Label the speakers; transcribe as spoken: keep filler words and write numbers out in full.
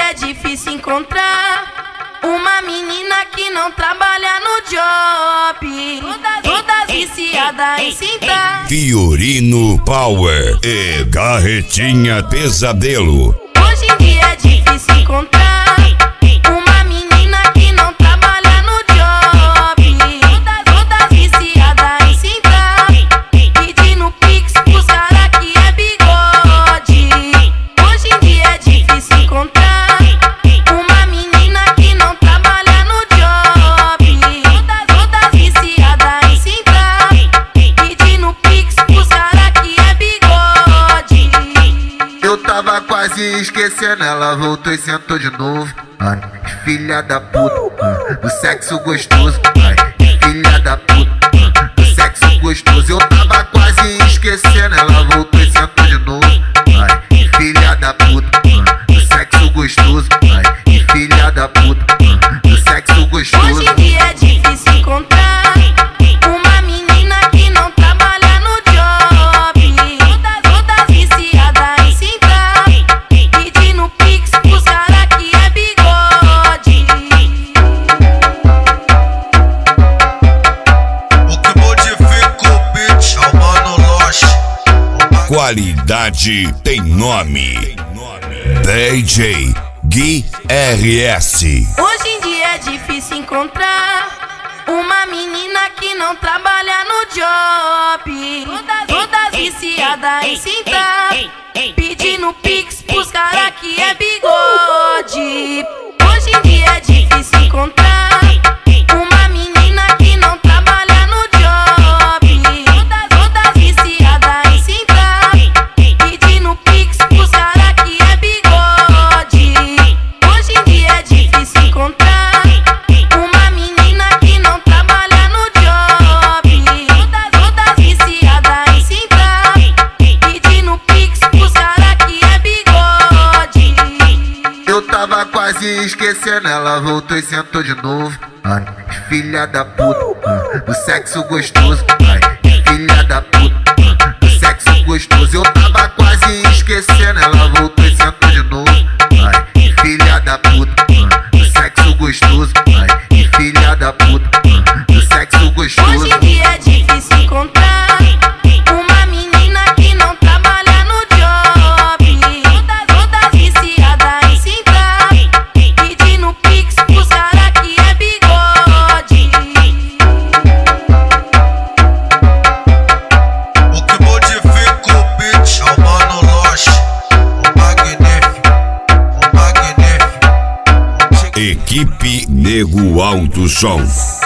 Speaker 1: dia é difícil encontrar uma menina que não trabalha no job, todas, todas viciadas em sentar.
Speaker 2: Fiorino Power e Carretinha Pesadelo.
Speaker 1: Hoje em dia é difícil encontrar uma menina que não trabalha no job, todas, todas viciadas em sentar, pedindo pix pros cara que é bigode. Hoje em dia é difícil encontrar uma menina que não trabalha no job, todas, todas viciadas em sentar, pedindo pix pros cara que é bigode.
Speaker 3: Eu tava quase esquecendo, ela voltou e sentou de novo. Ai, filha da puta, do sexo gostoso. Ai, filha da puta, do sexo gostoso. Eu tava quase esquecendo, ela voltou e sentou de novo. Ai, filha da puta, do sexo gostoso. Ai, filha da puta, do sexo gostoso.
Speaker 1: Hoje em dia é difícil encontrar uma menina que não trabalha no job, todas, todas viciadas em sentar, pedindo pix pros cara que é bigode.
Speaker 4: O que modifica o beat é o Mano Loche.
Speaker 2: Qualidade tem nome. D J Gui R S.
Speaker 1: Hoje em dia é difícil encontrar uma menina que não trabalha no job, todas, todas viciadas em sentar, pedindo pix pros cara que é bigode. Hoje em dia é difícil encontrar uma menina que não trabalha no job, todas, todas viciadas em sentar, pedindo pix pros cara que é bigode. Hoje em dia é difícil encontrar uma menina que não trabalha no job, todas, todas viciadas em sentar, pedindo pix pros cara que é bigode.
Speaker 3: Eu tava quase esquecendo, ela voltou e sentou de novo. Ai, filha da puta, do sexo gostoso. Ai, filha da puta, do sexo gostoso. Eu tava quase esquecendo, ela voltou e sentou de novo. Ai, filha da puta, do sexo gostoso. Ai, filha da puta, do sexo gostoso.
Speaker 1: Hoje em dia é difícil encontrar uma menina que não trabalha no job, todas, todas viciadas em sentar, pedindo pix pros cara que é bigode.
Speaker 4: O que modifica o beat é o Mano Loche. O magnífico, o magnífico.
Speaker 2: Equipe Nego Alto Som.